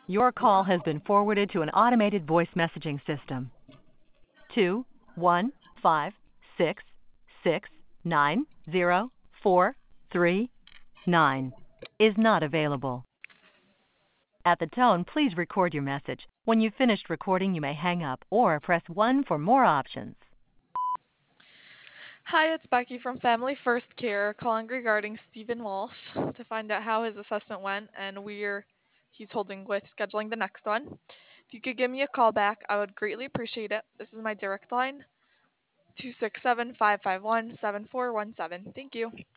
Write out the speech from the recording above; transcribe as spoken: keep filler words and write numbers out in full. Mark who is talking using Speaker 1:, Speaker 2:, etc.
Speaker 1: Your call has been forwarded to an automated voice messaging system. Two one five six six nine zero four three nine is not available. At the tone, please record your message. When you've finished recording, you may hang up or press one for more options.
Speaker 2: Hi, it's Becky from Family First Care calling regarding Stephen Walsh to find out how his assessment went and where he's holding with scheduling the next one. If you could give me a call back, I would greatly appreciate it. This is my direct line, two six seven, five five one, seven four one seven. Thank you.